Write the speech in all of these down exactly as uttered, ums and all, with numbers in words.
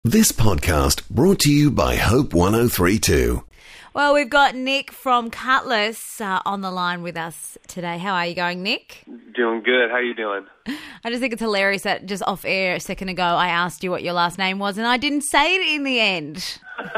This podcast brought to you by Hope one oh three point two. Well, we've got Nick from Cutlass uh, on the line with us today. How are you going, Nick? Doing good. How you doing? I just think it's hilarious that just off air a second ago I asked you what your last name was and I didn't say it in the end.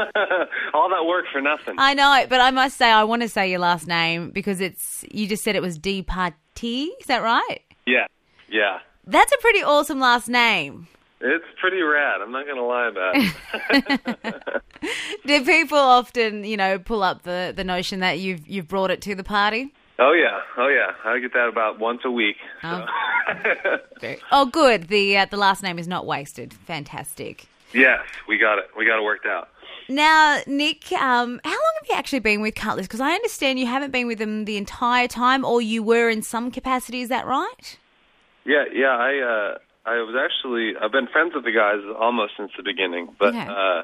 All that work for nothing. I know, but I must say I want to say your last name because it's you just said it was Departie. Is that right? Yeah, yeah. That's a pretty awesome last name. It's pretty rad. I'm not going to lie about it. Do people often, you know, pull up the, the notion that you've you've brought it to the party? Oh, yeah. Oh, yeah. I get that about once a week. So. Oh. Oh, good. The uh, the last name is not wasted. Fantastic. Yes, we got it. We got it worked out. Now, Nick, um, how long have you actually been with Cutlass? Because I understand you haven't been with them the entire time, or you were in some capacity. Is that right? Yeah, yeah. I uh, I was actually I've been friends with the guys almost since the beginning, but Okay. uh,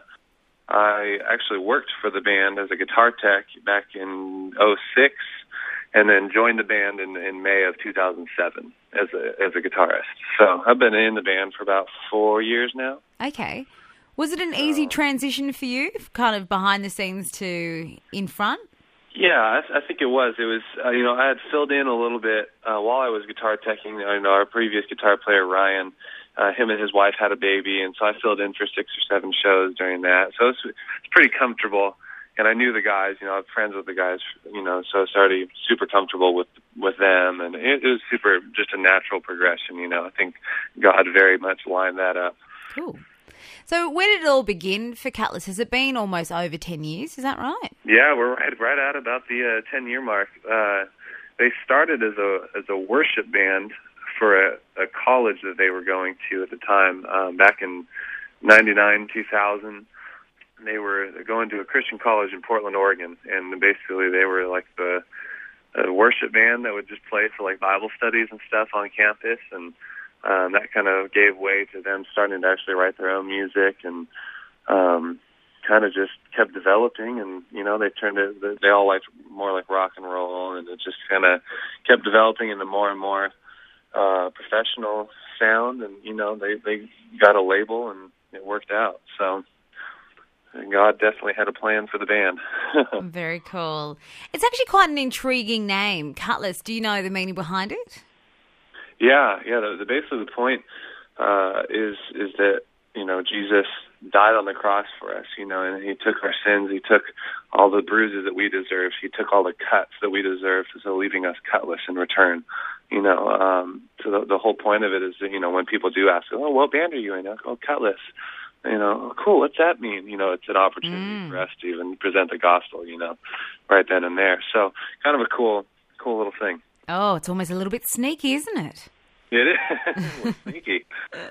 I actually worked for the band as a guitar tech back in oh six, and then joined the band in, in May of two thousand seven as a as a guitarist. So I've been in the band for about four years now. Okay. Was it an easy transition for you, kind of behind the scenes to in front? Yeah, I, th- I think it was. It was, uh, you know, I had filled in a little bit uh, while I was guitar teching. I know our previous guitar player, Ryan, uh, him and his wife had a baby, and so I filled in for six or seven shows during that. So it's it's pretty comfortable, and I knew the guys, you know, I'm friends with the guys, you know, so I was already super comfortable with with them, and it, it was super, just a natural progression, you know. I think God very much lined that up. Cool. So where did it all begin for Cutlass? Has it been almost over ten years? Is that right? Yeah, we're right right at about the uh, ten year mark. Uh, they started as a as a worship band for a, a college that they were going to at the time. Um, back in ninety-nine, two thousand, they were going to a Christian college in Portland, Oregon, and basically they were like the a worship band that would just play for like Bible studies and stuff on campus, and Um, that kind of gave way to them starting to actually write their own music, and um, kind of just kept developing. And you know, they turned it. They all liked more like rock and roll, and it just kind of kept developing into more and more uh, professional sound. And you know, they they got a label, and it worked out. So God definitely had a plan for the band. Very cool. It's actually quite an intriguing name, Cutlass. Do you know the meaning behind it? Yeah, yeah. The, the basically the point uh, is is that you know Jesus died on the cross for us, you know, and He took our sins. He took all the bruises that we deserved. He took all the cuts that we deserved, so leaving us cutless in return. You know, um, so the, the whole point of it is that you know when people do ask, "Oh, what band are you in?" I go, "Oh, Cutlass." You know, oh, cool. What's that mean? You know, it's an opportunity Mm. for us to even present the gospel. You know, right then and there. So kind of a cool, cool little thing. Oh, it's almost a little bit sneaky, isn't it? It is. Sneaky.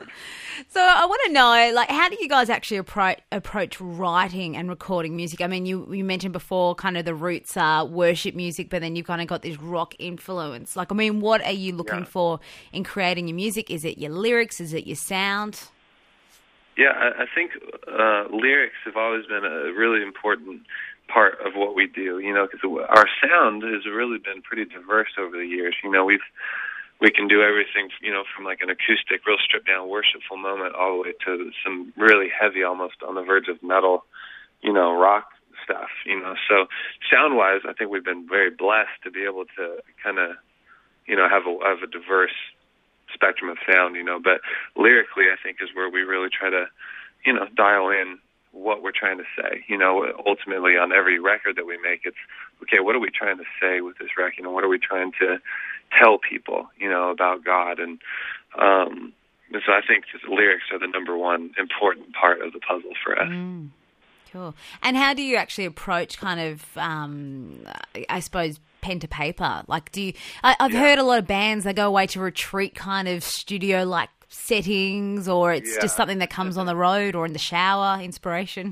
So I want to know, like, how do you guys actually approach, approach writing and recording music? I mean, you, you mentioned before kind of the roots are worship music, but then you've kind of got this rock influence. Like, I mean, what are you looking Yeah. for in creating your music? Is it your lyrics? Is it your sound? Yeah, I, I think uh, lyrics have always been a really important part of what we do, you know, because our sound has really been pretty diverse over the years. You know, we've we can do everything, you know, from like an acoustic, real stripped-down, worshipful moment all the way to some really heavy, almost on the verge of metal, you know, rock stuff, you know. So sound-wise, I think we've been very blessed to be able to kind of, you know, have a, have a diverse spectrum of sound, you know. But lyrically, I think, is where we really try to, you know, dial in what we're trying to say. You know, ultimately on every record that we make, it's, okay, what are we trying to say with this record, and what are we trying to tell people, you know, about God? And, um, and so I think just lyrics are the number one important part of the puzzle for us. Mm, cool. And how do you actually approach kind of, um, I suppose, pen to paper? Like, do you, I, I've Yeah. heard a lot of bands, they go away to retreat kind of studio-like settings, or it's Yeah. just something that comes on the road or in the shower, inspiration?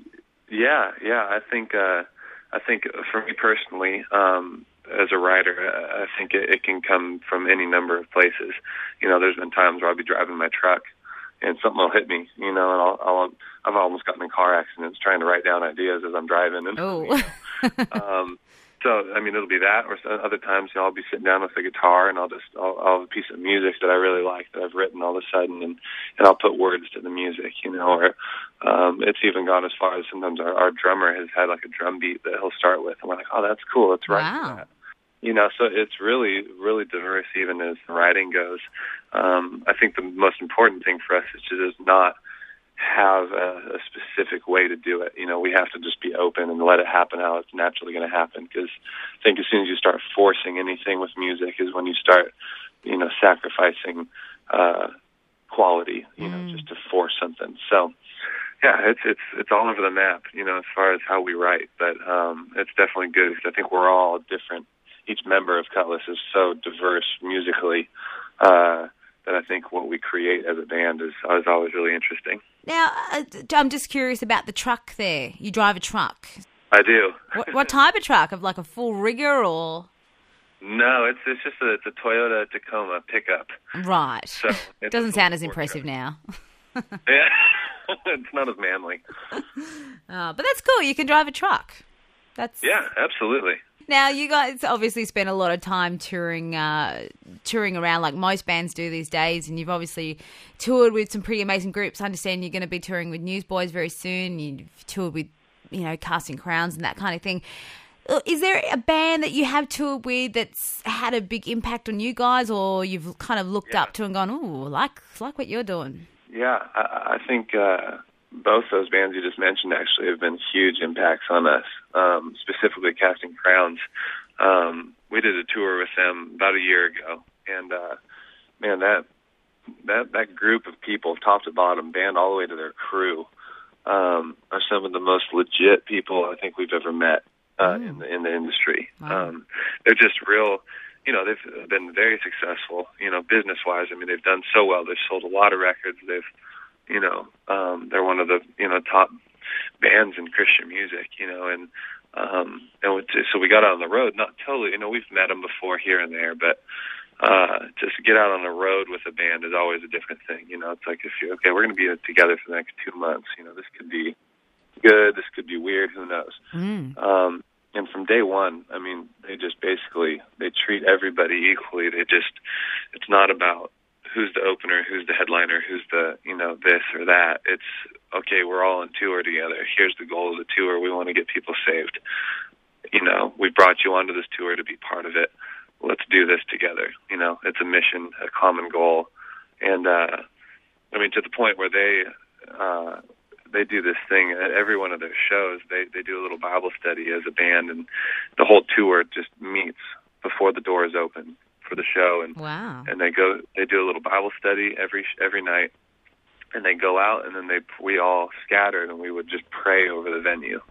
Yeah, yeah. I think, uh, I think for me personally, um, as a writer, I think it, it can come from any number of places. You know, there's been times where I'll be driving my truck and something will hit me, you know, and I'll, I'll I've almost gotten in car accidents trying to write down ideas as I'm driving. And, Oh. you know, um, So, I mean, it'll be that, or so- other times, you know, I'll be sitting down with a guitar and I'll just, I'll, I'll have a piece of music that I really like that I've written all of a sudden, and, and I'll put words to the music, you know, or um, it's even gone as far as sometimes our, our drummer has had like a drum beat that he'll start with, and we're like, oh, that's cool, let's write Wow. that. You know, so it's really, really diverse even as the writing goes. Um, I think the most important thing for us is to just not have a, a specific way to do it. You know, we have to just be open and let it happen how it's naturally going to happen, because I think as soon as you start forcing anything with music is when you start, you know, sacrificing uh, quality, you know, Mm. just to force something. So, yeah, it's it's it's all over the map, you know, as far as how we write. But um, it's definitely good because I think we're all different. Each member of Cutlass is so diverse musically uh, that I think what we create as a band is, is always really interesting. Now, uh, I'm just curious about the truck there. You drive a truck. I do. What, what type of truck? Of like a full rigger or? No, it's it's just a it's a Toyota Tacoma pickup. Right. So It doesn't sound as impressive now. Yeah, it's not as manly. Uh, but that's cool. You can drive a truck. That's Yeah, absolutely. Now, you guys obviously spend a lot of time touring uh, touring around like most bands do these days, and you've obviously toured with some pretty amazing groups. I understand you're going to be touring with Newsboys very soon. You've toured with, you know, Casting Crowns and that kind of thing. Is there a band that you have toured with that's had a big impact on you guys, or you've kind of looked Yeah. up to and gone, ooh, like, like what you're doing? Yeah, I, I think uh, both those bands you just mentioned actually have been huge impacts on us, um, specifically Casting Crowns. Um, we did a tour with them about a year ago, and uh, man, that that that group of people, top to bottom, band all the way to their crew, um, are some of the most legit people I think we've ever met uh, Mm. in the in the industry. Wow. Um, they're just real. You know, they've been very successful, you know, business-wise. I mean, they've done so well. They've sold a lot of records. They've, you know, um, they're one of the, you know, top bands in Christian music, you know, and, um, and we, so we got out on the road, not totally, you know, we've met them before here and there, but, uh, just to get out on the road with a band is always a different thing. You know, it's like if you're, okay, we're going to be together for the next two months, you know, this could be good, this could be weird, who knows? Mm. Um, And from day one, I mean, they just basically, they treat everybody equally. They just, it's not about who's the opener, who's the headliner, who's the, you know, this or that. It's, okay, we're all on tour together. Here's the goal of the tour. We want to get people saved. You know, we brought you onto this tour to be part of it. Let's do this together. You know, it's a mission, a common goal. And, uh, I mean, to the point where they, uh, they do this thing at every one of their shows. They they do a little Bible study as a band, and the whole tour just meets before the doors open for the show. And Wow. and they go, they do a little Bible study every every night, and they go out, and then they we all scattered, and we would just pray over the venue,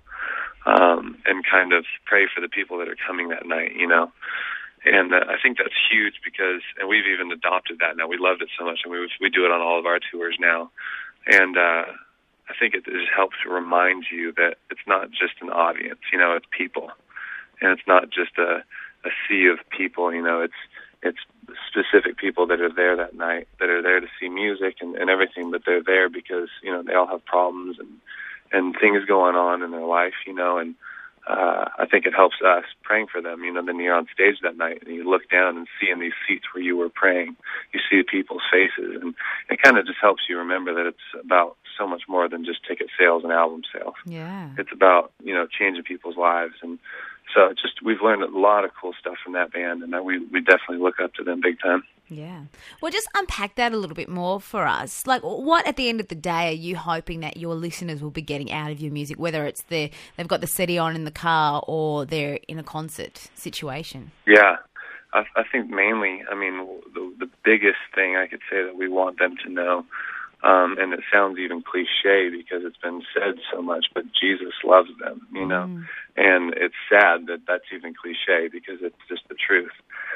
um, and kind of pray for the people that are coming that night, you know. And uh, I think that's huge because, and we've even adopted that now. We loved it so much, and we we do it on all of our tours now, and. uh I think it just helps to remind you that it's not just an audience, you know, it's people. And it's not just a, a sea of people, you know, it's it's specific people that are there that night, that are there to see music and, and everything, but they're there because, you know, they all have problems and, and things going on in their life, you know, and uh, I think it helps us praying for them, you know, then you're on stage that night and you look down and see in these seats where you were praying, you see people's faces, and it kind of just helps you remember that it's about so much more than just ticket sales and album sales. Yeah. It's about, you know, changing people's lives. And so it's just, we've learned a lot of cool stuff from that band, and we, we definitely look up to them big time. Yeah. Well, just unpack that a little bit more for us. Like, what at the end of the day are you hoping that your listeners will be getting out of your music, whether it's the they've got the C D on in the car or they're in a concert situation? Yeah. I, I think mainly, I mean, the, the biggest thing I could say that we want them to know, um, and it sounds even cliche because it's been said so much, but Jesus loves them, you know. Mm. And it's sad that that's even cliche because it's just the truth.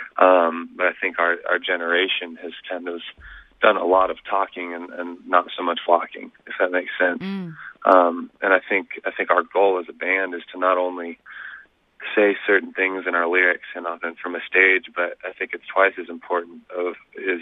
Um, but I think our, our generation has kind of done a lot of talking and, and not so much walking, if that makes sense. Mm. Um, and I think I think our goal as a band is to not only say certain things in our lyrics and often from a stage, but I think it's twice as important of is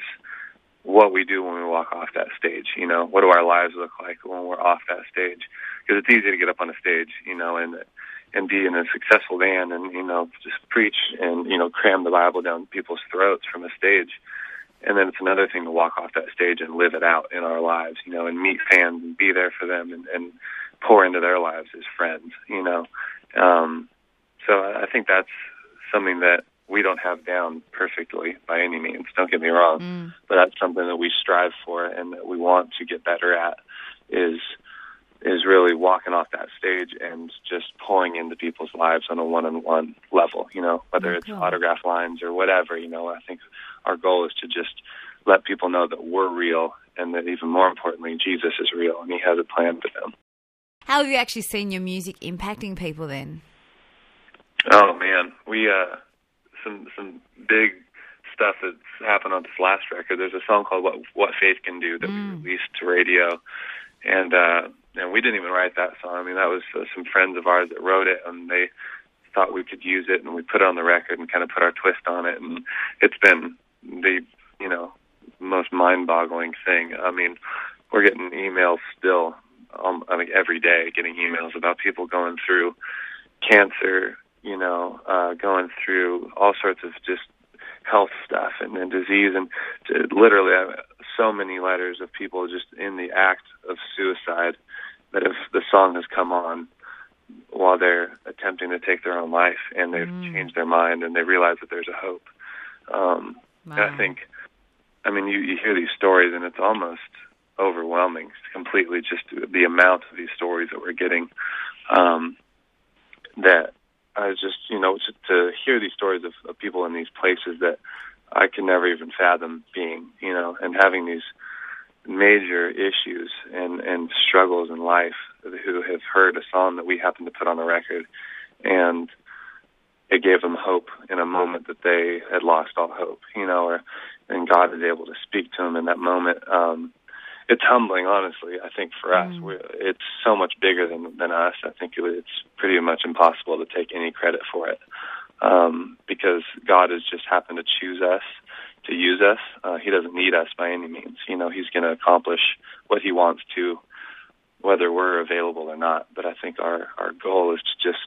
what we do when we walk off that stage. You know, what do our lives look like when we're off that stage? Because it's easy to get up on a stage, you know, and and be in a successful band and, you know, just preach and, you know, cram the Bible down people's throats from a stage. And then it's another thing to walk off that stage and live it out in our lives, you know, and meet fans and be there for them and, and pour into their lives as friends, you know. Um, so I think that's something that we don't have down perfectly by any means, don't get me wrong, mm. but that's something that we strive for and that we want to get better at is is really walking off that stage and just pouring into people's lives on a one-on-one level, you know, whether it's autograph lines or whatever, you know. I think our goal is to just let people know that we're real and that even more importantly, Jesus is real and he has a plan for them. How have you actually seen your music impacting people then? Oh, man. We, uh, some some big stuff that's happened on this last record. There's a song called What What Faith Can Do that mm. we released to radio. And, uh, and we didn't even write that song. I mean, that was uh, some friends of ours that wrote it, and they thought we could use it, and we put it on the record and kind of put our twist on it. And it's been the, you know, most mind-boggling thing. I mean, we're getting emails still, um, I mean, every day, getting emails about people going through cancer, you know, uh, going through all sorts of just health stuff and, and disease, and to, literally I have so many letters of people just in the act of suicide that if the song has come on while they're attempting to take their own life and they've mm. changed their mind and they realize that there's a hope. Um, wow. And I think, I mean, you, you hear these stories and it's almost overwhelming. It's completely just the amount of these stories that we're getting. Um, that I was just, you know, to, to hear these stories of, of people in these places that I can never even fathom being, you know, and having these major issues and, and struggles in life who have heard a song that we happened to put on the record, and it gave them hope in a moment that they had lost all hope, you know, or, and God is able to speak to them in that moment. Um, it's humbling, honestly, I think, for us. Mm. We're, it's so much bigger than, than us. I think it, it's pretty much impossible to take any credit for it, um, because God has just happened to choose us, to use us. Uh, he doesn't need us by any means. You know, he's going to accomplish what he wants to, whether we're available or not. But I think our, our goal is to just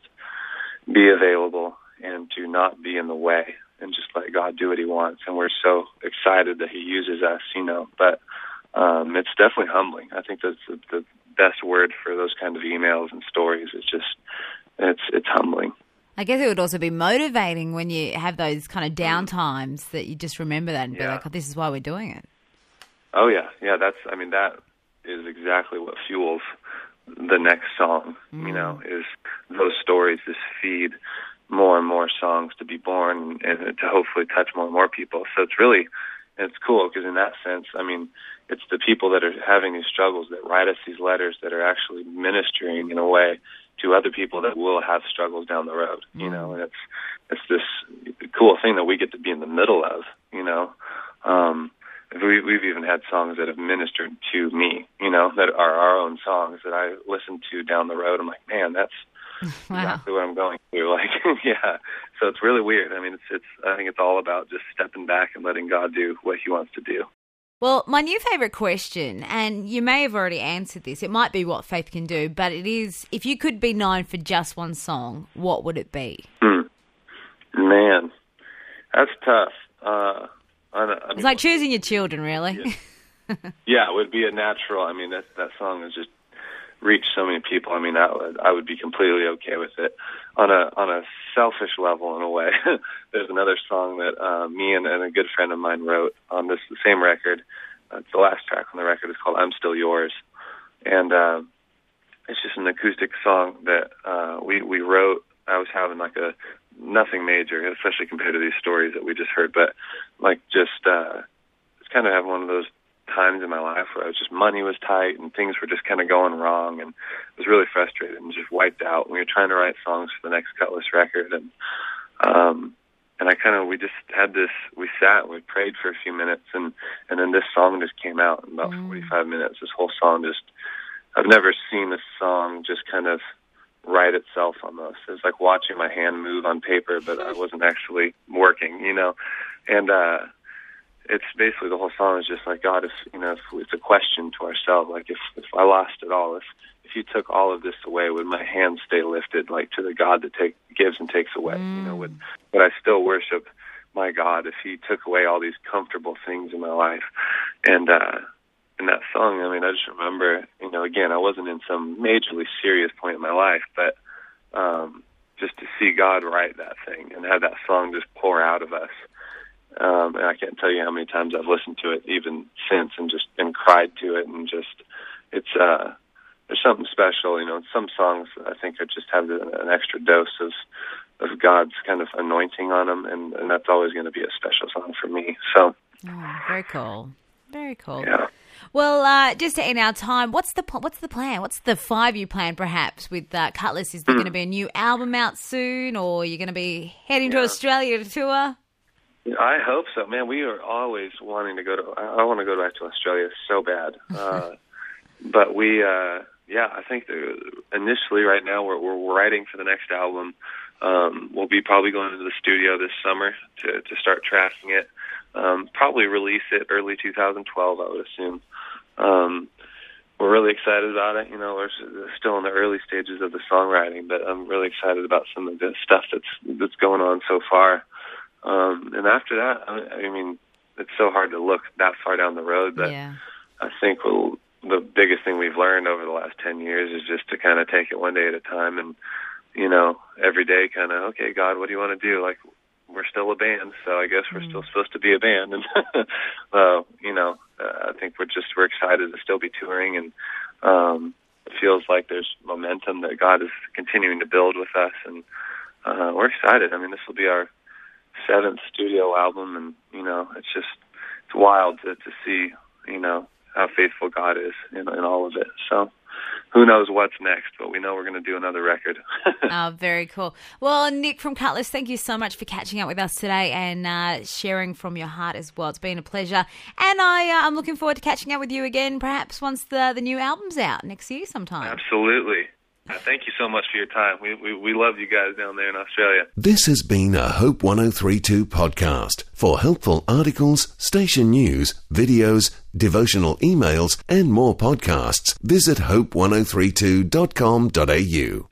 be available and to not be in the way and just let God do what he wants. And we're so excited that he uses us, you know, but um, it's definitely humbling. I think that's the, the best word for those kind of emails and stories. It's just, it's, it's humbling. I guess it would also be motivating when you have those kind of down times that you just remember that and yeah. be like, oh, this is why we're doing it. Oh, yeah. Yeah, that's, I mean, that is exactly what fuels the next song, mm. you know, is those stories, this feed more and more songs to be born and to hopefully touch more and more people. So it's really, it's cool because in that sense, I mean, it's the people that are having these struggles that write us these letters that are actually ministering in a way to other people that will have struggles down the road, you know, and it's it's this cool thing that we get to be in the middle of, you know. Um, we, we've even had songs that have ministered to me, you know, that are our own songs that I listen to down the road. I'm like, man, that's wow. exactly what I'm going through. Like, yeah. So it's really weird. I mean, it's it's. I think it's all about just stepping back and letting God do what he wants to do. Well, my new favourite question, and you may have already answered this, it might be what faith can do, but it is, if you could be known for just one song, what would it be? Hmm. Man, that's tough. Uh, I, I mean, it's like choosing your children, really. Yeah. yeah, it would be a natural. I mean, that that song has just reached so many people. I mean, I would, I would be completely okay with it. On a on a selfish level, in a way, there's another song that uh, me and, and a good friend of mine wrote on this the same record. Uh, it's the last track on the record. It's called "I'm Still Yours," and uh, it's just an acoustic song that uh, we we wrote. I was having like a nothing major, especially compared to these stories that we just heard, but like just uh, it's kind of having one of those times in my life where I was just, money was tight and things were just kind of going wrong, and I was really frustrated and just wiped out. We were trying to write songs for the next Cutlass record, and um, and I kind of, we just had this, we sat and we prayed for a few minutes, and, and then this song just came out in about mm. forty-five minutes. This whole song just, I've never seen this song just kind of write itself almost. It was like watching my hand move on paper, but I wasn't actually working, you know, and uh it's basically the whole song is just like, God, if, you know, if it's a question to ourselves, like if, if I lost it all, if, if you took all of this away, would my hand stay lifted, like to the God that take, gives and takes away? Mm. You know, would, would I still worship my God if he took away all these comfortable things in my life? And, uh, in that song, I mean, I just remember, you know, again, I wasn't in some majorly serious point in my life, but, um, just to see God write that thing and have that song just pour out of us. Um, and I can't tell you how many times I've listened to it even since and just and cried to it, and just it's uh, there's something special, you know. Some songs I think I just have an extra dose of of God's kind of anointing on them, and, and that's always going to be a special song for me. So, oh, very cool, very cool. Yeah. Well, uh, just to end our time, what's the what's the plan? What's the five-year plan, perhaps, with uh, Cutlass? Is there mm. going to be a new album out soon, or you're going to be heading yeah. to Australia to tour? I hope so, man. We are always wanting to go to. I, I want to go back to Australia so bad, uh, but we, uh, yeah, I think the, initially, right now, we're we're writing for the next album. Um, we'll be probably going into the studio this summer to to start tracking it. Um, probably release it early two thousand twelve, I would assume. Um, we're really excited about it. You know, we're still in the early stages of the songwriting, but I'm really excited about some of the stuff that's that's going on so far. Um, and after that, I, I mean, it's so hard to look that far down the road, but yeah. I think we'll, the biggest thing we've learned over the last ten years is just to kind of take it one day at a time, and, you know, every day kind of, okay, God, what do you want to do? Like, we're still a band, so I guess we're mm. still supposed to be a band. And, uh, you know, uh, I think we're just, we're excited to still be touring, and um, it feels like there's momentum that God is continuing to build with us, and uh, we're excited. I mean, this will be our seventh studio album, and, you know, it's just, it's wild to, to see, you know, how faithful God is in, in all of it. So who knows what's next, but we know we're going to do another record. Oh, very cool. Well, Nick from Cutlass, thank you so much for catching up with us today and uh, sharing from your heart as well. It's been a pleasure. And I, uh, I'm looking forward to catching up with you again, perhaps once the, the new album's out next year sometime. Absolutely. Uh, thank you so much for your time. We, we we love you guys down there in Australia. This has been a Hope one oh three two podcast. For helpful articles, station news, videos, devotional emails, and more podcasts, visit hope one oh three two dot com dot a u.